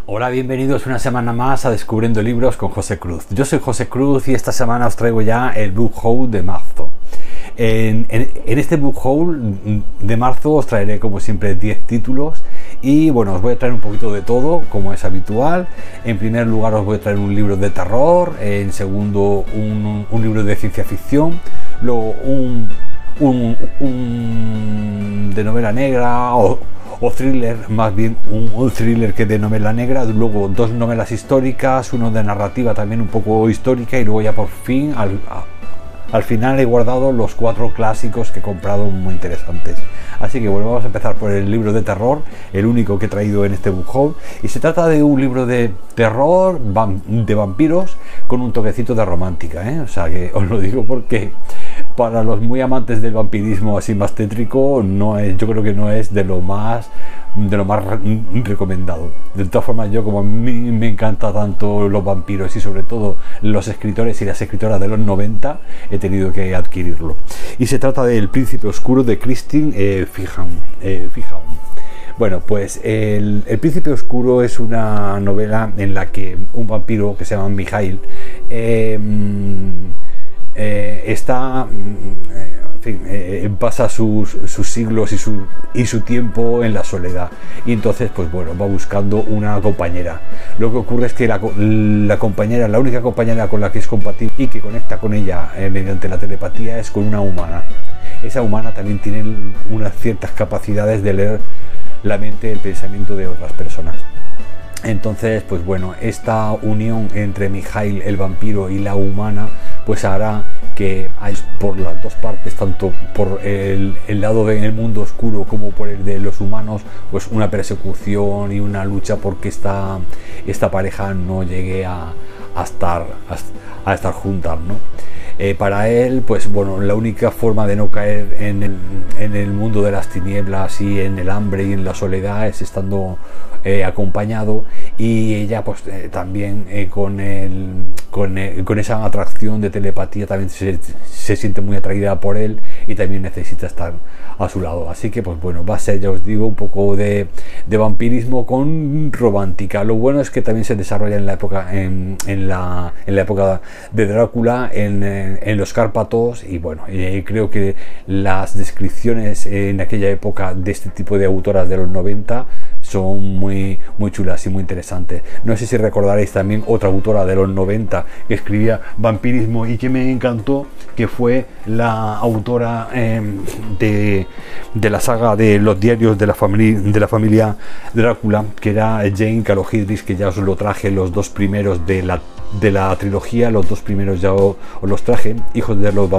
Hola, bienvenidos una semana más a Descubriendo Libros con José Cruz. Yo soy José Cruz y esta semana os traigo ya el Book Haul de marzo. En este Book Haul de marzo os traeré como siempre 10 títulos y bueno, os voy a traer un poquito de todo como es habitual. En primer lugar os voy a traer un libro de terror, en segundo un libro de ciencia ficción, luego un de novela negra o thriller, más bien un thriller que de novela negra, luego dos novelas históricas, uno de narrativa también un poco histórica y luego ya por fin al final he guardado los 4 clásicos que he comprado muy interesantes. Así que bueno, vamos a empezar por el libro de terror, el único que he traído en este book haul, y se trata de un libro de terror de vampiros con un toquecito de romántica, O sea que os lo digo porque para los muy amantes del vampirismo así más tétrico, yo creo que no es de lo más recomendado. De todas formas, yo como a mí me encanta tanto los vampiros y sobre todo los escritores y las escritoras de los 90, he tenido que adquirirlo. Y se trata de El Príncipe Oscuro de Christine Fijaun. Bueno, pues el Príncipe Oscuro es una novela en la que un vampiro que se llama Mikhail está pasa sus siglos y su tiempo en la soledad, y entonces pues bueno, va buscando una compañera. Lo que ocurre es que la compañera, la única compañera con la que es compatible y que conecta con ella mediante la telepatía es con una humana. Esa humana también tiene unas ciertas capacidades de leer la mente y el pensamiento de otras personas. Entonces, pues bueno, esta unión entre Mikhail, el vampiro, y la humana, pues hará que hay por las dos partes, tanto por el lado del mundo oscuro como por el de los humanos, pues una persecución y una lucha porque esta pareja no llegue a estar juntas, ¿no? Para él, pues bueno, la única forma de no caer en el mundo de las tinieblas y en el hambre y en la soledad es estando acompañado, y ella pues también con esa atracción de telepatía también se siente muy atraída por él y también necesita estar a su lado. Así que pues bueno, va a ser, ya os digo, un poco de vampirismo con romántica. Lo bueno es que también se desarrolla en la época de Drácula, en los Cárpatos, y bueno, creo que las descripciones en aquella época de este tipo de autoras de los 90 son muy chulas y muy interesantes. No sé si recordaréis también otra autora de los 90 que escribía vampirismo y que me encantó, que fue la autora de la saga de los diarios de la familia Drácula, que era Jane Kaloudis, que ya os lo traje los 2 primeros de la trilogía. Los 2 primeros ya os los traje, Hijos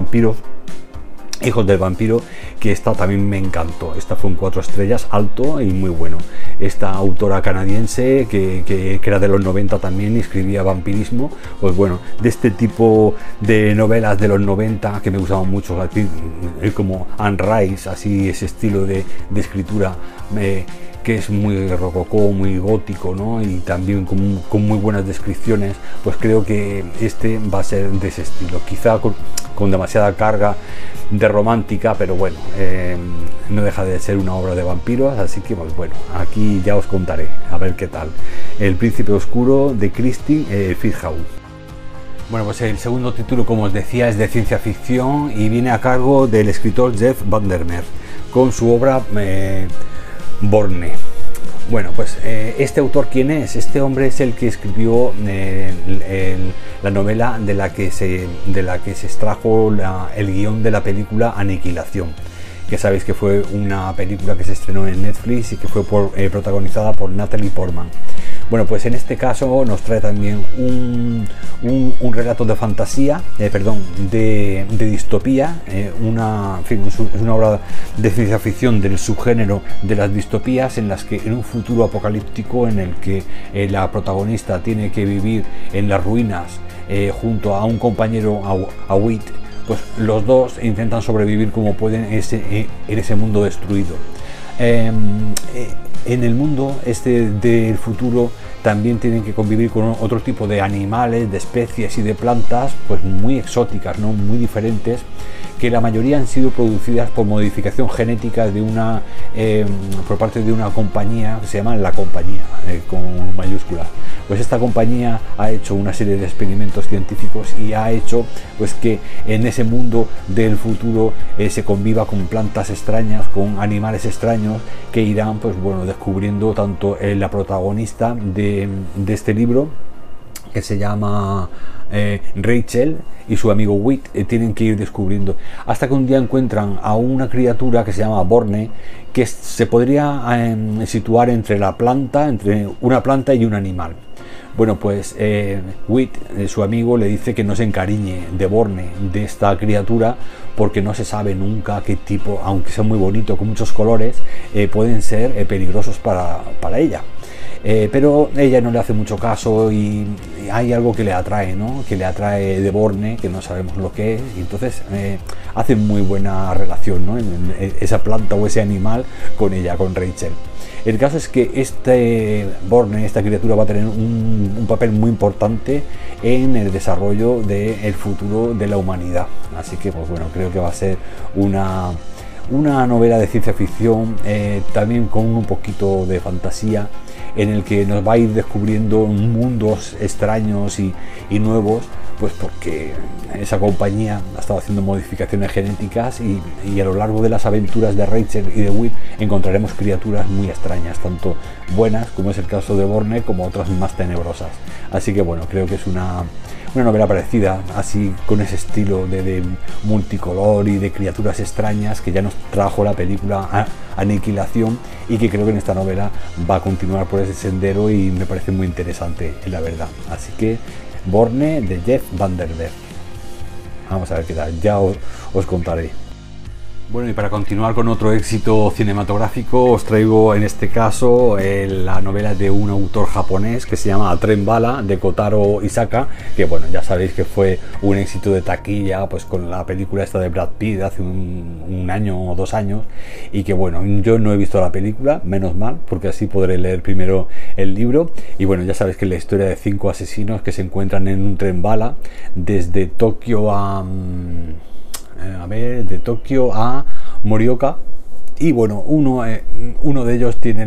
del vampiro, que esta también me encantó. Esta fue un 4 estrellas, alto y muy bueno. Esta autora canadiense que era de los 90 también y escribía vampirismo, pues bueno, de este tipo de novelas de los 90 que me gustaban mucho, como Anne Rice, así ese estilo de escritura que es muy rococó, muy gótico, ¿no? Y también con muy buenas descripciones. Pues creo que este va a ser de ese estilo, quizá con demasiada carga de romántica, pero bueno, no deja de ser una obra de vampiros. Así que pues bueno, aquí ya os contaré a ver qué tal. El Príncipe Oscuro de Christine Fijaun. Bueno, pues el segundo título, como os decía, es de ciencia ficción y viene a cargo del escritor Jeff Vandermeer con su obra Borne. Bueno, pues este autor, ¿quién es? Este hombre es el que escribió la novela de la que se extrajo el guión de la película Aniquilación, que sabéis que fue una película que se estrenó en Netflix y que fue protagonizada por Natalie Portman. Bueno, pues en este caso nos trae también un relato de fantasía, de distopía, es una obra de ciencia ficción del subgénero de las distopías, en las que en un futuro apocalíptico en el que la protagonista tiene que vivir en las ruinas junto a un compañero, a Whit, pues los dos intentan sobrevivir como pueden en ese mundo destruido. En el mundo del futuro también tienen que convivir con otro tipo de animales, de especies y de plantas, pues muy exóticas, ¿no? Muy diferentes, que la mayoría han sido producidas por modificación genética de por parte de una compañía que se llama La Compañía, con mayúsculas. Pues esta compañía ha hecho una serie de experimentos científicos y ha hecho pues que en ese mundo del futuro se conviva con plantas extrañas, con animales extraños que irán pues bueno descubriendo tanto la protagonista de este libro, que se llama Rachel, y su amigo Whit, tienen que ir descubriendo hasta que un día encuentran a una criatura que se llama Borne, que se podría situar entre una planta y un animal. Bueno, pues Whit, su amigo, le dice que no se encariñe de Borne, de esta criatura, porque no se sabe nunca qué tipo, aunque sea muy bonito, con muchos colores, pueden ser peligrosos para ella. Pero ella no le hace mucho caso y hay algo que le atrae, ¿no? Que le atrae de Borne, que no sabemos lo que es, y entonces hacen muy buena relación, ¿no? Esa planta o ese animal con ella, con Rachel. El caso es que este Borne, esta criatura, va a tener un papel muy importante en el desarrollo del futuro de la humanidad. Así que, pues bueno, creo que va a ser una novela de ciencia ficción, también con un poquito de fantasía, en el que nos va a ir descubriendo mundos extraños y nuevos, pues porque esa compañía ha estado haciendo modificaciones genéticas y a lo largo de las aventuras de Rachel y de Whit encontraremos criaturas muy extrañas, tanto buenas, como es el caso de Borne, como otras más tenebrosas. Así que bueno, creo que es una novela parecida, así con ese estilo de multicolor y de criaturas extrañas que ya nos trajo la película Aniquilación, y que creo que en esta novela va a continuar por ese sendero y me parece muy interesante, la verdad. Así que Borne, de Jeff Vanderberg. Vamos a ver qué tal, ya os contaré. Bueno, y para continuar con otro éxito cinematográfico, os traigo en este caso la novela de un autor japonés que se llama Tren Bala, de Kotaro Isaka, que bueno, ya sabéis que fue un éxito de taquilla pues con la película esta de Brad Pitt hace un año o 2 años, y que bueno, yo no he visto la película, menos mal, porque así podré leer primero el libro. Y bueno, ya sabéis que es la historia de 5 asesinos que se encuentran en un tren bala desde Tokio de Tokio a Morioka, y bueno, uno de ellos tiene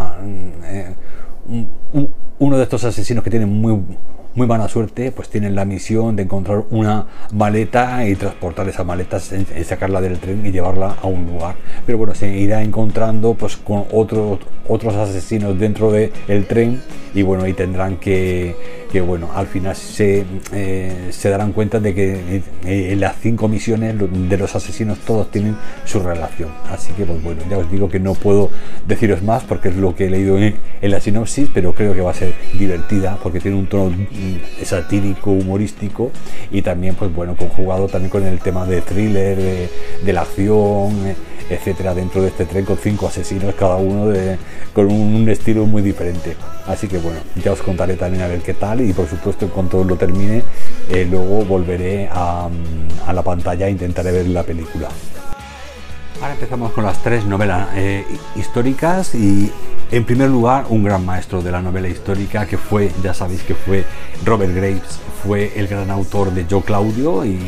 uno de estos asesinos que tienen muy mala suerte, pues tienen la misión de encontrar una maleta y transportar esa maleta, sacarla del tren y llevarla a un lugar. Pero bueno, se irá encontrando pues con otros asesinos dentro del tren, y bueno, y tendrán que bueno, al final se darán cuenta de que en las 5 misiones de los asesinos todos tienen su relación. Así que pues bueno, ya os digo que no puedo deciros más porque es lo que he leído en la sinopsis, pero creo que va a ser divertida porque tiene un tono satírico, humorístico, y también pues bueno, conjugado también con el tema de thriller, de la acción, etcétera, dentro de este tren con 5 asesinos, cada uno con un estilo muy diferente. Así que bueno, ya os contaré también a ver qué tal, y por supuesto en cuanto lo termine luego volveré a la pantalla e intentaré ver la película. Ahora empezamos con las 3 novelas históricas, y en primer lugar un gran maestro de la novela histórica que fue, ya sabéis que fue Robert Graves, fue el gran autor de Yo Claudio y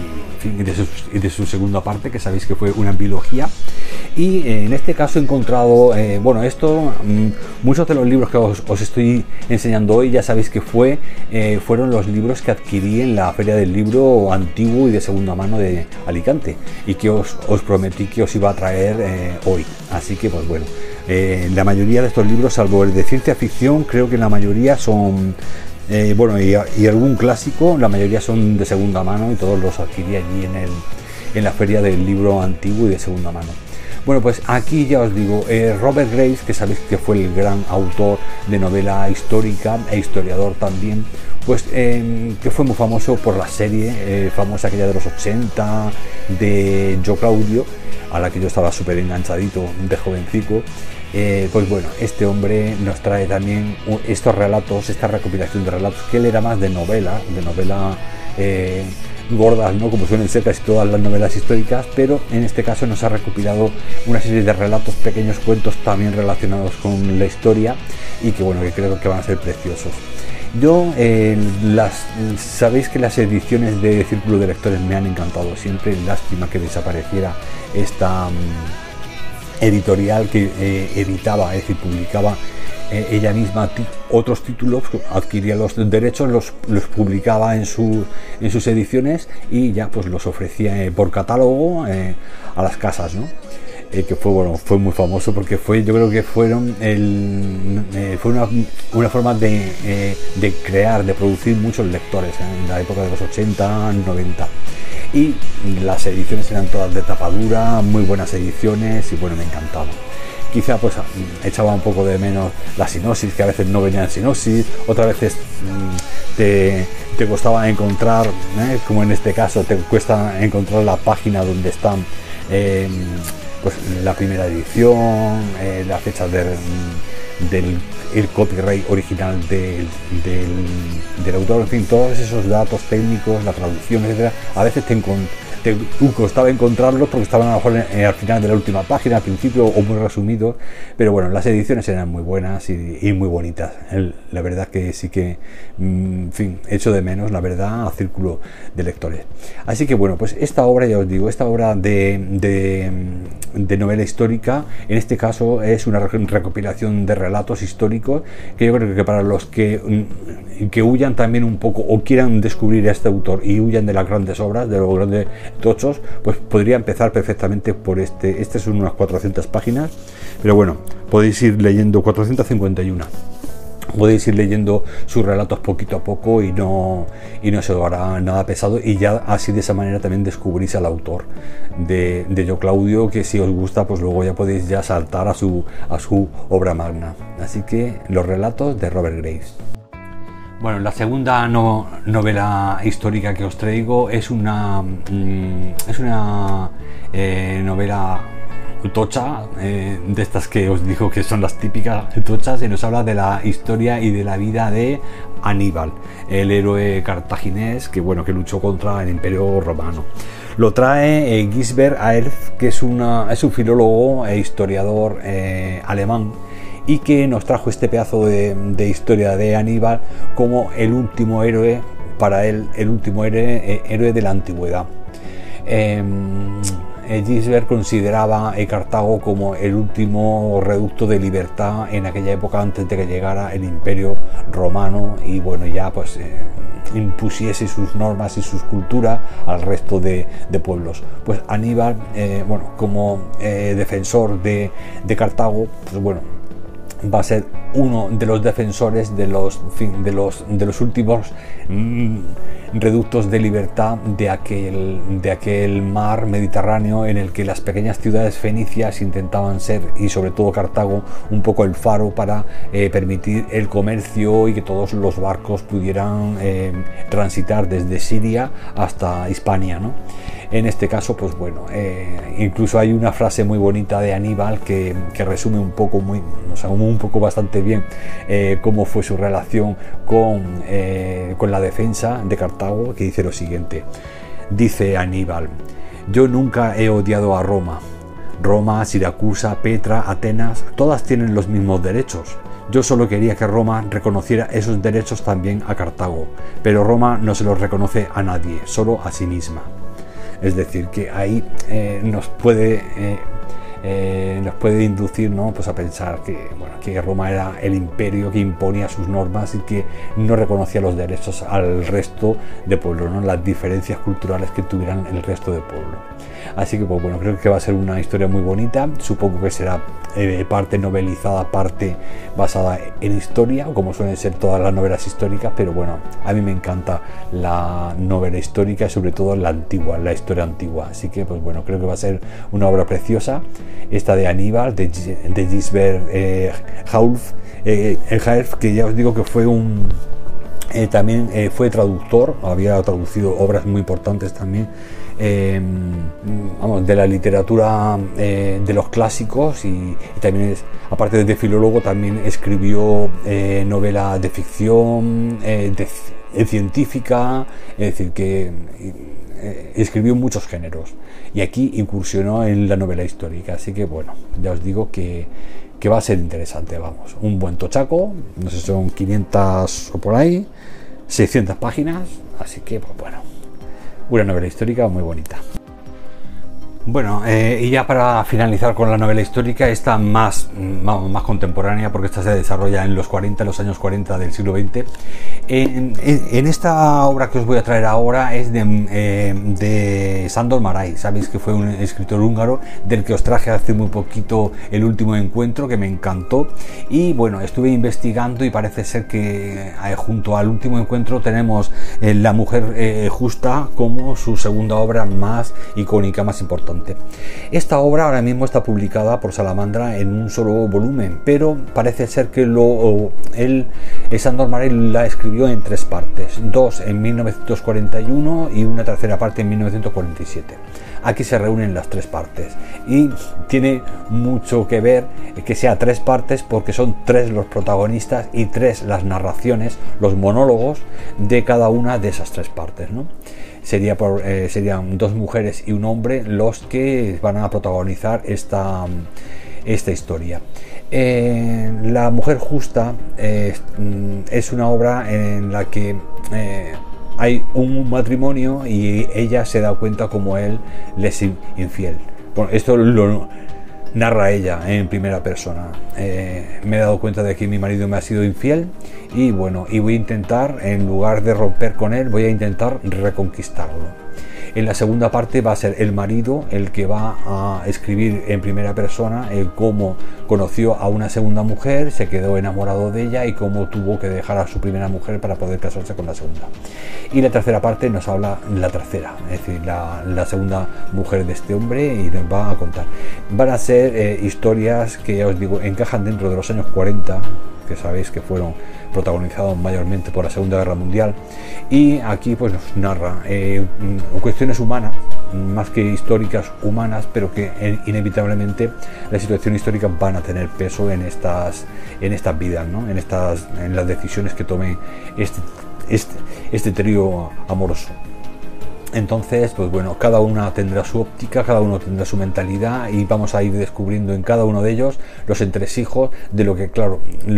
de su segunda parte, que sabéis que fue una biología. Y en este caso he encontrado, bueno, muchos de los libros que os estoy enseñando hoy ya sabéis que fueron los libros que adquirí en la Feria del Libro Antiguo y de Segunda Mano de Alicante, y que os prometí que os iba a traer hoy. Así que pues bueno, la mayoría de estos libros, salvo el de ciencia ficción, creo que la mayoría son bueno, y algún clásico, la mayoría son de segunda mano, y todos los adquirí allí en la Feria del Libro Antiguo y de Segunda Mano. Bueno, pues aquí ya os digo, Robert Graves, que sabéis que fue el gran autor de novela histórica e historiador también, pues que fue muy famoso por la serie famosa aquella de los 80 de Yo Claudio, a la que yo estaba súper enganchadito de jovencico. Pues bueno, este hombre nos trae también estos relatos, esta recopilación de relatos, que él era más de novela gordas, ¿no? Como suelen ser casi todas las novelas históricas, pero en este caso nos ha recopilado una serie de relatos, pequeños cuentos también relacionados con la historia y que bueno, que creo que van a ser preciosos. Yo, sabéis que las ediciones de Círculo de Lectores me han encantado siempre, lástima que desapareciera esta editorial que editaba, es decir, publicaba ella misma otros títulos, adquiría los derechos, los publicaba en sus ediciones y ya pues los ofrecía por catálogo a las casas, ¿no? Que fue muy famoso porque yo creo que fue una forma de crear, de producir muchos lectores en la época de los 80, 90. Y las ediciones eran todas de tapadura, muy buenas ediciones y bueno, me encantaba. Quizá pues echaba un poco de menos la sinopsis, que a veces no venían sinopsis, otras veces te costaba encontrar, como en este caso te cuesta encontrar la página donde están pues la primera edición, las fechas del copyright original del autor, en fin, todos esos datos técnicos, la traducción, etcétera. A veces te costaba encontrarlos porque estaban a lo mejor al final de la última página, al principio, o muy resumidos, pero bueno, las ediciones eran muy buenas y muy bonitas. La verdad que sí que, en fin, echo de menos, la verdad, a Círculo de Lectores. Así que bueno, pues esta obra, ya os digo, esta obra de novela histórica, en este caso es una recopilación de relatos históricos que yo creo que para los que huyan también un poco o quieran descubrir a este autor y huyan de las grandes obras, de los grandes tochos, pues podría empezar perfectamente por este son unas 400 páginas, pero bueno, podéis ir leyendo 451. Podéis ir leyendo sus relatos poquito a poco y no se os hará nada pesado, y ya así de esa manera también descubrís al autor de Yo Claudio, que si os gusta pues luego ya podéis ya saltar a su obra magna. Así que los relatos de Robert Graves. Bueno, la segunda novela histórica que os traigo es una novela tocha, de estas que os digo que son las típicas tochas, y nos habla de la historia y de la vida de Aníbal, el héroe cartaginés que luchó contra el Imperio Romano. Lo trae Gisbert Aerts, que es un filólogo e historiador alemán, y que nos trajo este pedazo de historia de Aníbal como el último héroe, para él, el último héroe de la antigüedad. Gisbert consideraba Cartago como el último reducto de libertad en aquella época, antes de que llegara el Imperio Romano y ya pues impusiese sus normas y sus culturas al resto de pueblos. Pues Aníbal, como defensor de Cartago, pues va a ser uno de los defensores de los últimos reductos de libertad de aquel mar Mediterráneo, en el que las pequeñas ciudades fenicias intentaban ser, y sobre todo Cartago, un poco el faro para permitir el comercio y que todos los barcos pudieran transitar desde Siria hasta Hispania, ¿no? En este caso, pues incluso hay una frase muy bonita de Aníbal que resume un poco bastante bien cómo fue su relación con la defensa de Cartago, que dice lo siguiente. Dice Aníbal: yo nunca he odiado a Roma. Roma, Siracusa, Petra, Atenas, todas tienen los mismos derechos. Yo solo quería que Roma reconociera esos derechos también a Cartago, pero Roma no se los reconoce a nadie, solo a sí misma. Es decir, que ahí nos puede inducir, ¿no?, pues a pensar que Roma era el imperio que imponía sus normas y que no reconocía los derechos al resto de pueblos, ¿no?, las diferencias culturales que tuvieran el resto de pueblos. Así que creo que va a ser una historia muy bonita. Supongo que será parte novelizada, parte basada en historia, como suelen ser todas las novelas históricas, pero a mí me encanta la novela histórica y sobre todo la antigua, la historia antigua. Así que creo que va a ser una obra preciosa, esta de Aníbal, de Gisbert Aerts, que ya os digo que fue también fue traductor, había traducido obras muy importantes también, de la literatura de los clásicos, y también aparte de filólogo, también escribió novela de ficción, científica, es decir, que escribió muchos géneros y aquí incursionó en la novela histórica, así que bueno, ya os digo que va a ser interesante, vamos, un buen tochaco, no sé si son 500 o por ahí, 600 páginas, así que pues bueno, una novela histórica muy bonita. Bueno, y ya para finalizar con la novela histórica, esta más contemporánea, porque esta se desarrolla en los años 40 del siglo XX. En esta obra que os voy a traer ahora es de Sándor Márai. Sabéis que fue un escritor húngaro del que os traje hace muy poquito El último encuentro, que me encantó. Y bueno, estuve investigando y parece ser que junto al último encuentro tenemos La mujer justa como su segunda obra más icónica, más importante. Esta obra ahora mismo está publicada por Salamandra en un solo volumen, pero parece ser que Sándor Márai la escribió en 3 partes, 2 en 1941 y una tercera parte en 1947. Aquí se reúnen las 3 partes y tiene mucho que ver que sea 3 partes porque son 3 los protagonistas y 3 las narraciones, los monólogos de cada una de esas 3 partes, ¿no? Serían 2 mujeres y un hombre los que van a protagonizar esta historia. La mujer justa es una obra en la que hay un matrimonio y ella se da cuenta como él le es infiel. Bueno, esto lo narra ella en primera persona. Me he dado cuenta de que mi marido me ha sido infiel y bueno, y voy a intentar, en lugar de romper con él, voy a intentar reconquistarlo. En la segunda parte va a ser el marido el que va a escribir en primera persona cómo conoció a una segunda mujer, se quedó enamorado de ella y cómo tuvo que dejar a su primera mujer para poder casarse con la segunda. Y la tercera parte nos habla la tercera, es decir, la segunda mujer de este hombre, y nos va a contar. Van a ser historias que, ya os digo, encajan dentro de los años 40, que sabéis que fueron protagonizados mayormente por la Segunda Guerra Mundial, y aquí pues nos narra cuestiones humanas, más que históricas, humanas, pero que inevitablemente la situación histórica van a tener peso en estas vidas, ¿no? en las decisiones que tome este trío amoroso. Entonces, pues bueno, cada una tendrá su óptica, cada uno tendrá su mentalidad y vamos a ir descubriendo en cada uno de ellos los entresijos de lo que, claro,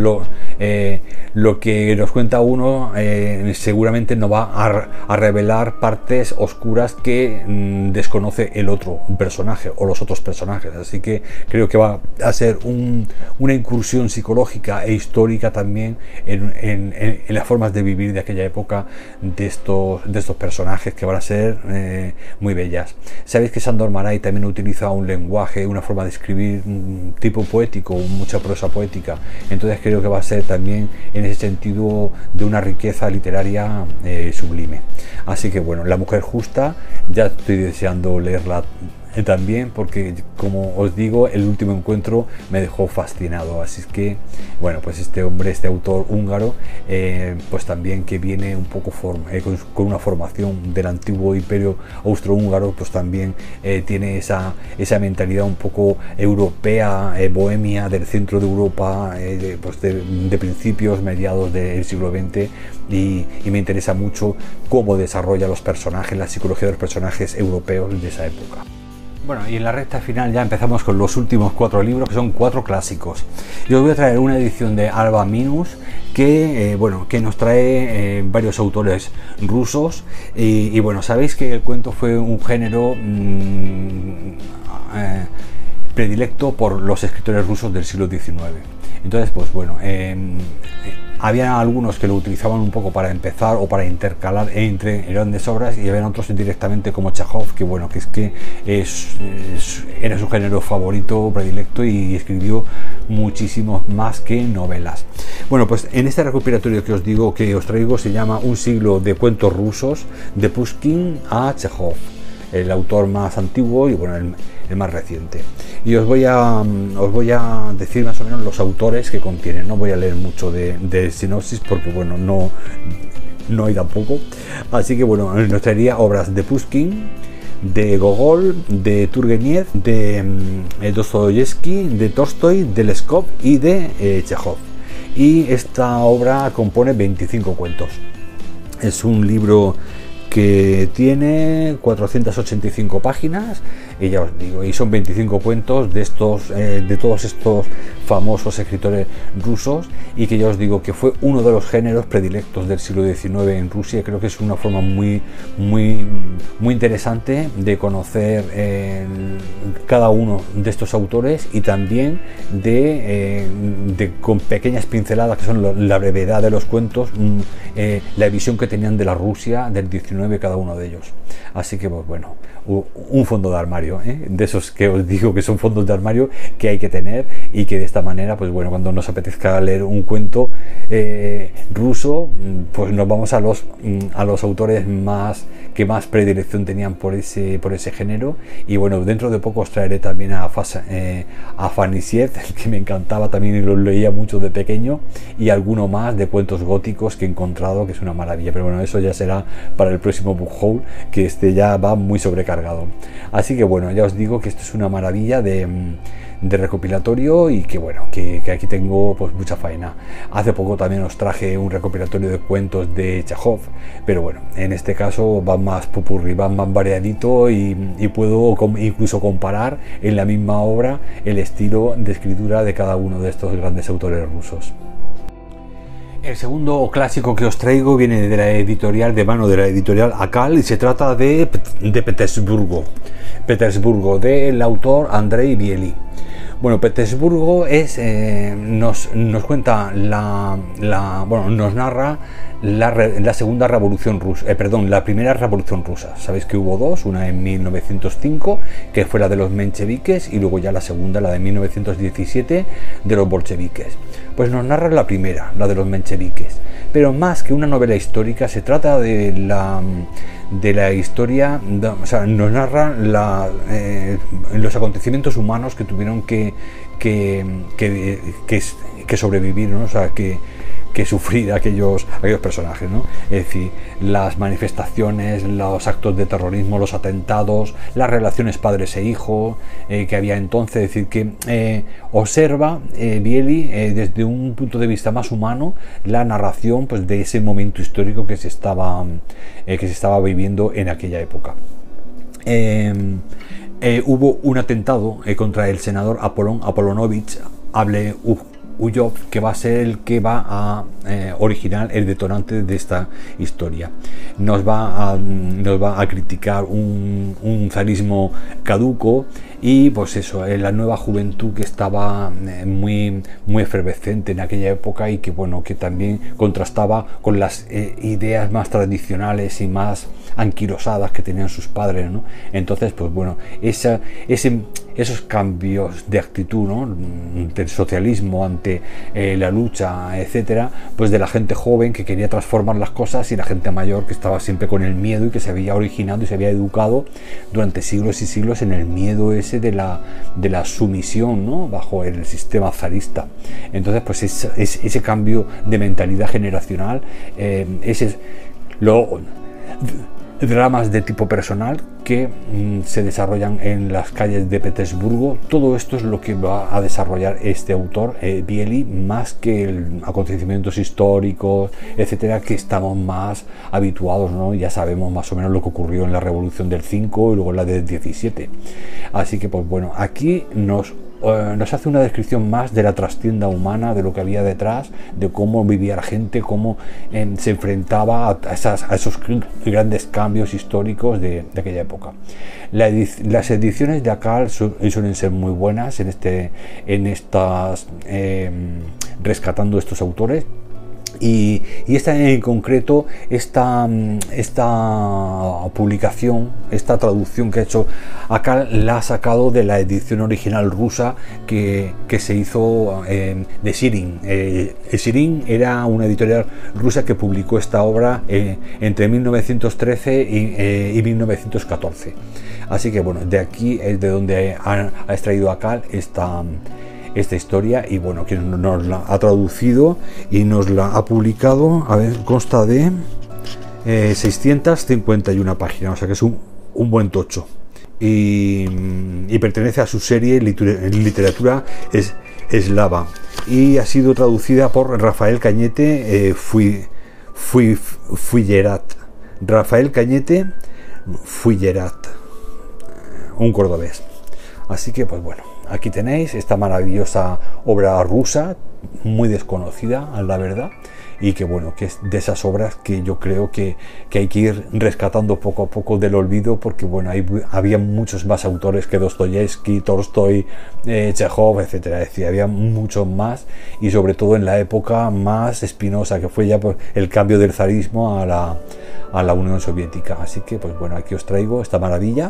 lo que nos cuenta uno seguramente no va a revelar partes oscuras que desconoce el otro personaje o los otros personajes. Así que creo que va a ser una incursión psicológica e histórica también en las formas de vivir de aquella época de estos personajes, que van a ser muy bellas. Sabéis que Sándor Márai también utiliza un lenguaje, una forma de escribir tipo poético, mucha prosa poética, entonces creo que va a ser también en ese sentido de una riqueza literaria sublime. Así que bueno, La mujer justa, ya estoy deseando leerla también, porque como os digo, El último encuentro me dejó fascinado. Así es que bueno, pues este autor húngaro, pues también que viene un poco con una formación del antiguo imperio austrohúngaro, pues también tiene esa mentalidad un poco europea, bohemia, del centro de Europa, de principios, mediados del siglo XX, y me interesa mucho cómo desarrolla los personajes, la psicología de los personajes europeos de esa época. Bueno, y en la recta final ya empezamos con los últimos 4 libros, que son 4 clásicos. Yo os voy a traer una edición de Alba Minus que nos trae varios autores rusos, y bueno, sabéis que el cuento fue un género predilecto por los escritores rusos del siglo XIX. Entonces, pues bueno, había algunos que lo utilizaban un poco para empezar o para intercalar entre grandes obras, y había otros directamente como Chejov, que bueno, era su género favorito, predilecto, y escribió muchísimos más que novelas. Bueno, pues en este recopilatorio que os digo, que os traigo, se llama Un siglo de cuentos rusos, de Pushkin a Chejov, el autor más antiguo y bueno, el más reciente. Y os voy a decir más o menos los autores que contienen. No voy a leer mucho de sinopsis porque bueno, no hay tampoco. Así que bueno, nos traería obras de Pushkin, de Gogol, de Turgeniev, de Dostoyevsky, de Tolstoy, de Leskov y de Chejov. Y esta obra compone 25 cuentos. Es un libro que tiene 485 páginas y ya os digo, y son 25 cuentos de estos de todos estos famosos escritores rusos, y que ya os digo que fue uno de los géneros predilectos del siglo XIX en Rusia. Creo que es una forma muy interesante de conocer cada uno de estos autores, y también de con pequeñas pinceladas que son la brevedad de los cuentos, la visión que tenían de la Rusia del XIX cada uno de ellos. Así que pues bueno, un fondo de armario, de esos que os digo que son fondos de armario que hay que tener, y que de esta manera pues bueno, cuando nos apetezca leer un cuento ruso, pues nos vamos a los autores que más predilección tenían por ese género. Y bueno, dentro de poco os traeré también a Afanasiev, el que me encantaba también y lo leía mucho de pequeño, y alguno más de cuentos góticos que he encontrado, que es una maravilla. Pero bueno, eso ya será para el próximo book haul, que ya va muy sobrecargado. Así que bueno, ya os digo que esto es una maravilla de recopilatorio, y que bueno, que aquí tengo pues mucha faena. Hace poco también os traje un recopilatorio de cuentos de Chejov, pero bueno, en este caso va más popurrí, va más variadito, y puedo incluso comparar en la misma obra el estilo de escritura de cada uno de estos grandes autores rusos. El segundo clásico que os traigo viene de la editorial, de mano de la editorial Akal, y se trata de Petersburgo, del autor Andrei Bieli. Bueno, Petersburgo nos cuenta nos narra la segunda revolución rusa, la primera revolución rusa. Sabéis que hubo dos, una en 1905, que fue la de los mencheviques, y luego ya la segunda, la de 1917, de los bolcheviques. Pues nos narra la primera, la de los mencheviques, pero más que una novela histórica, se trata de la historia, nos narra los acontecimientos humanos que tuvieron que sobrevivir, ¿no? O sea, que sufrir aquellos personajes, ¿no? Es decir, las manifestaciones, los actos de terrorismo, los atentados, las relaciones padres e hijos que había entonces. Es decir, que observa Bieli desde un punto de vista más humano la narración, pues, de ese momento histórico que se estaba viviendo en aquella época. Hubo un atentado contra el senador Apolonovich Uyov, que va a ser el que va a originar el detonante de esta historia. Nos va a criticar un zarismo caduco, y pues eso, la nueva juventud que estaba muy efervescente en aquella época, y que bueno, que también contrastaba con las ideas más tradicionales y más anquilosadas que tenían sus padres, ¿no? Entonces pues bueno, esos cambios de actitud, ¿no?, del socialismo ante la lucha, etcétera, pues de la gente joven que quería transformar las cosas, y la gente mayor que estaba siempre con el miedo, y que se había originado y se había educado durante siglos y siglos en el miedo ese de la sumisión, ¿no?, bajo el sistema zarista. Entonces pues ese cambio de mentalidad generacional, dramas de tipo personal que se desarrollan en las calles de Petersburgo. Todo esto es lo que va a desarrollar este autor, Bieli, más que acontecimientos históricos, etcétera, que estamos más habituados, ¿no? Ya sabemos más o menos lo que ocurrió en la Revolución del 5 y luego en la del 17. Así que pues bueno, aquí nos hace una descripción más de la trastienda humana, de lo que había detrás, de cómo vivía la gente, cómo se enfrentaba a esos grandes cambios históricos de aquella época. Las ediciones de Akal suelen ser muy buenas en estas rescatando estos autores. Y esta en concreto, esta publicación, esta traducción que ha hecho Akal, la ha sacado de la edición original rusa que se hizo de Sirin. Sirin era una editorial rusa que publicó esta obra entre 1913 y 1914. Así que bueno, de aquí es de donde ha extraído Akal esta historia, y bueno, que nos la ha traducido y nos la ha publicado. A ver, consta de 651 páginas, o sea que es un buen tocho, y pertenece a su serie literatura eslava, y ha sido traducida por Rafael Cañete Fullerat. Rafael Cañete Fullerat, un cordobés. Así que pues bueno, aquí tenéis esta maravillosa obra rusa, muy desconocida, la verdad, y que bueno, que es de esas obras que yo creo que hay que ir rescatando poco a poco del olvido, porque bueno, había muchos más autores que Dostoyevsky, Tolstoy, Chekhov, etcétera. Es decir, había muchos más, y sobre todo en la época más espinosa, que fue ya pues, el cambio del zarismo a la Unión Soviética. Así que pues bueno, aquí os traigo esta maravilla,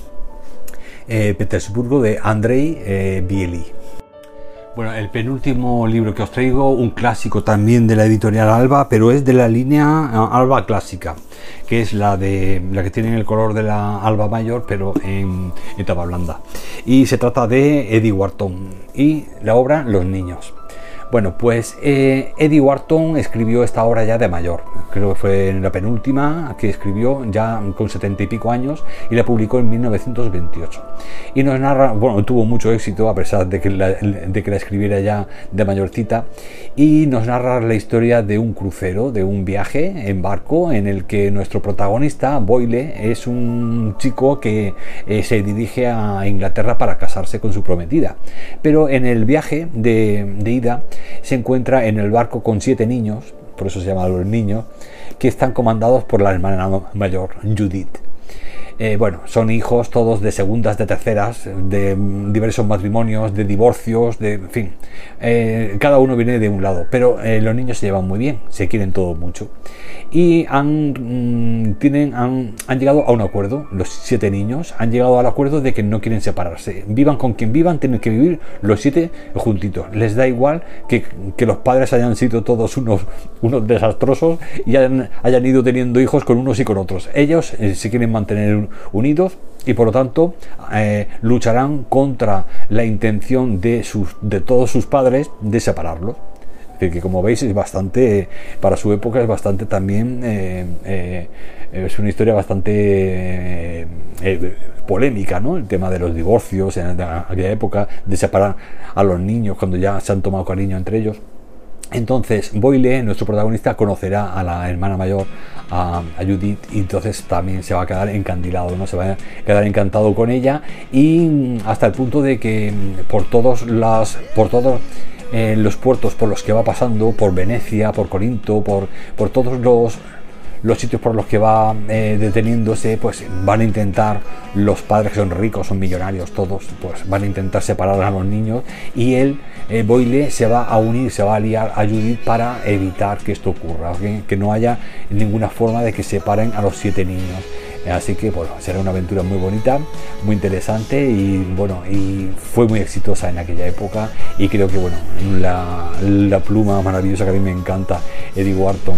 Petersburgo, de Andrei Bieli. Bueno, el penúltimo libro que os traigo, un clásico también de la editorial Alba, pero es de la línea Alba clásica, que es la que tiene el color de la Alba mayor, pero en tapa blanda. Y se trata de Eddie Wharton y la obra Los niños. Bueno, pues Eddie Wharton escribió esta obra ya de mayor, creo que fue la penúltima que escribió, ya con 70 y pico años, y la publicó en 1928. Y nos narra, bueno, tuvo mucho éxito a pesar de que la escribiera ya de mayorcita, y nos narra la historia de un crucero, de un viaje en barco en el que nuestro protagonista, Boyle, es un chico que se dirige a Inglaterra para casarse con su prometida. Pero en el viaje de ida se encuentra en el barco con 7 niños, por eso se llama Los niños, que están comandados por la hermana mayor, Judith. Bueno, son hijos todos de segundas, de terceras, de diversos matrimonios, de divorcios, en fin, cada uno viene de un lado, pero los niños se llevan muy bien, se quieren todos mucho, y han llegado a un acuerdo. Los 7 niños han llegado al acuerdo de que no quieren separarse, vivan con quien vivan, tienen que vivir los 7 juntitos, les da igual que los padres hayan sido todos unos desastrosos y hayan ido teniendo hijos con unos y con otros. Ellos se quieren mantener unidos, y por lo tanto lucharán contra la intención de todos sus padres de separarlos. Es decir, que como veis es bastante, para su época es bastante también, es una historia bastante polémica, ¿no? El tema de los divorcios en aquella época, de separar a los niños cuando ya se han tomado cariño entre ellos. Entonces Boyle, nuestro protagonista, conocerá a la hermana mayor, a Judith, y entonces también se va a quedar encandilado, ¿no? Se va a quedar encantado con ella, y hasta el punto de que por todos los puertos por los que va pasando, por Venecia, por Corinto, por todos los sitios por los que va deteniéndose, pues van a intentar, los padres que son ricos, son millonarios todos, pues van a intentar separar a los niños, y él, Boyle, se va a unir, se va a aliar a Judith para evitar que esto ocurra, que no haya ninguna forma de que separen a los 7 niños. Así que bueno, será una aventura muy bonita, muy interesante, y bueno, y fue muy exitosa en aquella época, y creo que bueno, la pluma maravillosa que a mí me encanta, Eddie Wharton,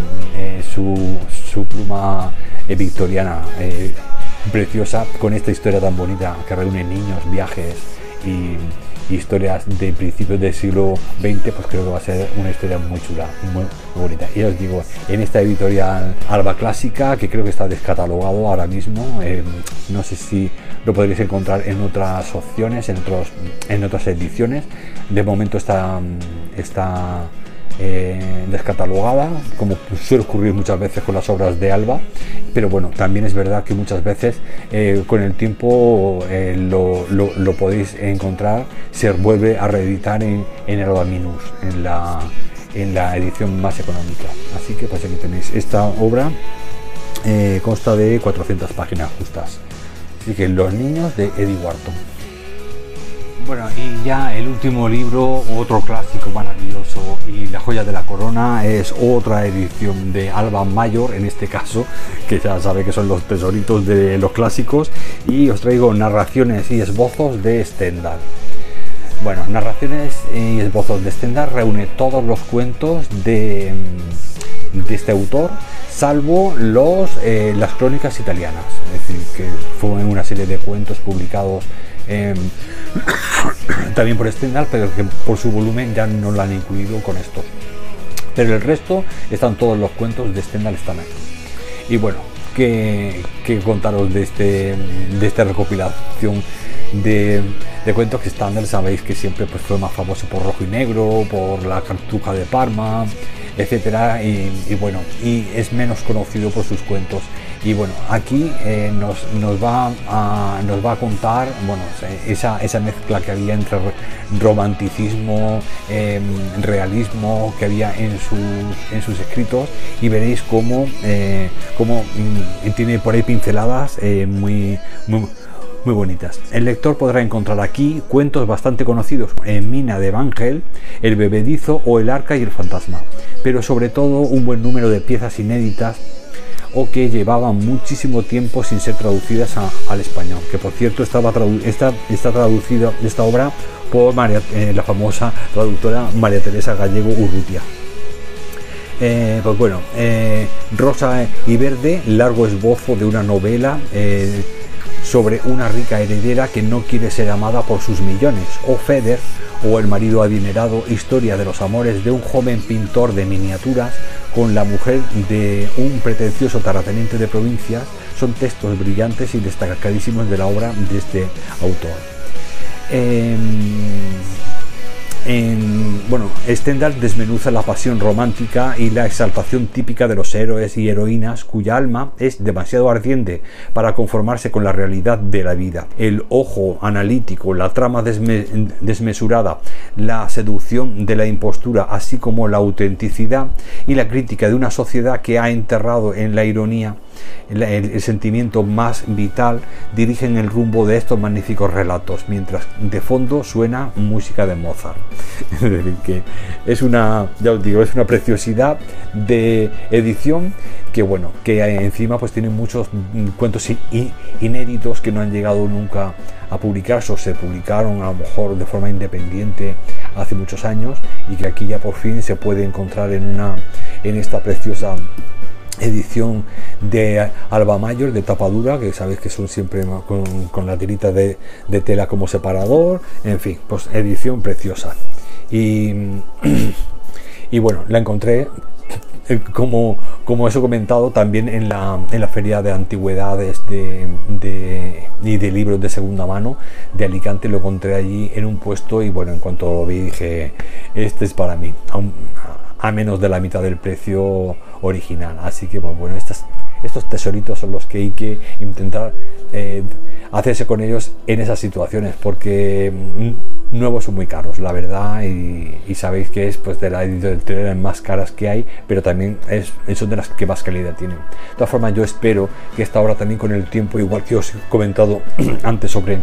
su pluma victoriana, preciosa, con esta historia tan bonita que reúne niños, viajes y historias de principios del siglo XX, pues creo que va a ser una historia muy chula, muy bonita. Y os digo, en esta editorial Alba Clásica, que creo que está descatalogado ahora mismo, no sé si lo podréis encontrar en otras opciones, en otras ediciones. De momento está descatalogada, como suele ocurrir muchas veces con las obras de Alba, pero bueno, también es verdad que muchas veces con el tiempo lo podéis encontrar, se vuelve a reeditar en Alba Minus, en la edición más económica. Así que pues aquí tenéis esta obra, consta de 400 páginas justas. Así que Los niños, de Eddie Wharton. Bueno, y ya el último libro, otro clásico maravilloso y la joya de la corona, es otra edición de Alba Mayor, en este caso, que ya sabe que son los tesoritos de los clásicos, y os traigo Narraciones y esbozos de Stendhal. Bueno, Narraciones y esbozos de Stendhal reúne todos los cuentos de este autor, salvo las crónicas italianas, es decir, que fue una serie de cuentos publicados también por Stendhal, pero que por su volumen ya no lo han incluido con estos. Pero el resto están, todos los cuentos de Stendhal están aquí. Y bueno, que contaros de esta recopilación de cuentos, que Stendhal sabéis que siempre pues fue más famoso por Rojo y Negro, por La Cartuja de Parma, etcétera, y bueno, y es menos conocido por sus cuentos. Y bueno, aquí nos va a contar, bueno, esa mezcla que había entre romanticismo, realismo que había en sus escritos, y veréis cómo tiene por ahí pinceladas muy bonitas. El lector podrá encontrar aquí cuentos bastante conocidos, Mina de Evangel, El bebedizo o El arca y el fantasma, pero sobre todo un buen número de piezas inéditas o que llevaban muchísimo tiempo sin ser traducidas al español, que por cierto está traducida esta obra por la famosa traductora María Teresa Gallego Urrutia. Pues bueno, Rosa y Verde, largo esbozo de una novela sobre una rica heredera que no quiere ser amada por sus millones, o Feder, o El marido adinerado, historia de los amores de un joven pintor de miniaturas con la mujer de un pretencioso terrateniente de provincias, son textos brillantes y destacadísimos de la obra de este autor. Bueno, Stendhal desmenuza la pasión romántica y la exaltación típica de los héroes y heroínas cuya alma es demasiado ardiente para conformarse con la realidad de la vida. El ojo analítico, la trama desmesurada, la seducción de la impostura, así como la autenticidad y la crítica de una sociedad que ha enterrado en la ironía el sentimiento más vital, dirigen el rumbo de estos magníficos relatos, mientras de fondo suena música de Mozart. Es decir, que es una preciosidad de edición que bueno, que encima pues tiene muchos cuentos inéditos que no han llegado nunca a publicarse, o se publicaron a lo mejor de forma independiente hace muchos años, y que aquí ya por fin se puede encontrar en esta preciosa edición de Alba Mayor, de tapa dura, que sabéis que son siempre con la tirita de tela como separador. En fin, pues edición preciosa. Y bueno, la encontré, como os he comentado, también en la feria de antigüedades y de libros de segunda mano de Alicante. Lo encontré allí en un puesto, y bueno, en cuanto lo vi dije, este es para mí, a menos de la mitad del precio original. Así que pues bueno, estos tesoritos son los que hay que intentar hacerse con ellos en esas situaciones, porque nuevos son muy caros, la verdad, y sabéis que es pues de las editoriales más caras que hay, pero también son de las que más calidad tienen. De todas formas, yo espero que esta obra también con el tiempo, igual que os he comentado antes sobre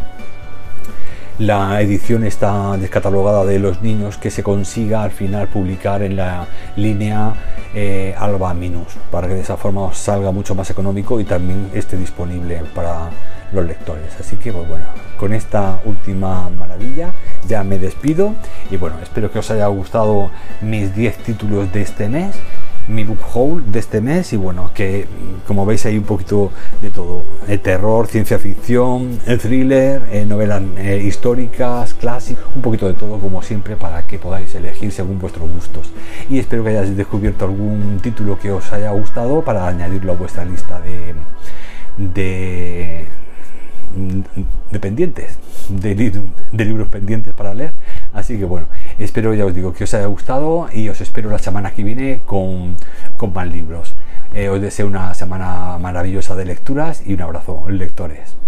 la edición está descatalogada de los niños, que se consiga al final publicar en la línea Alba Minus, para que de esa forma os salga mucho más económico y también esté disponible para los lectores. Así que pues bueno, con esta última maravilla ya me despido, y bueno, espero que os haya gustado mis 10 títulos de este mes, mi book haul de este mes, y bueno, que como veis hay un poquito de todo: terror, ciencia ficción, thriller, novelas históricas, clásicas, un poquito de todo, como siempre, para que podáis elegir según vuestros gustos. Y espero que hayáis descubierto algún título que os haya gustado para añadirlo a vuestra lista de pendientes, de libros pendientes para leer. Así que bueno, espero, ya os digo, que os haya gustado, y os espero la semana que viene con más libros. Os deseo una semana maravillosa de lecturas, y un abrazo, lectores.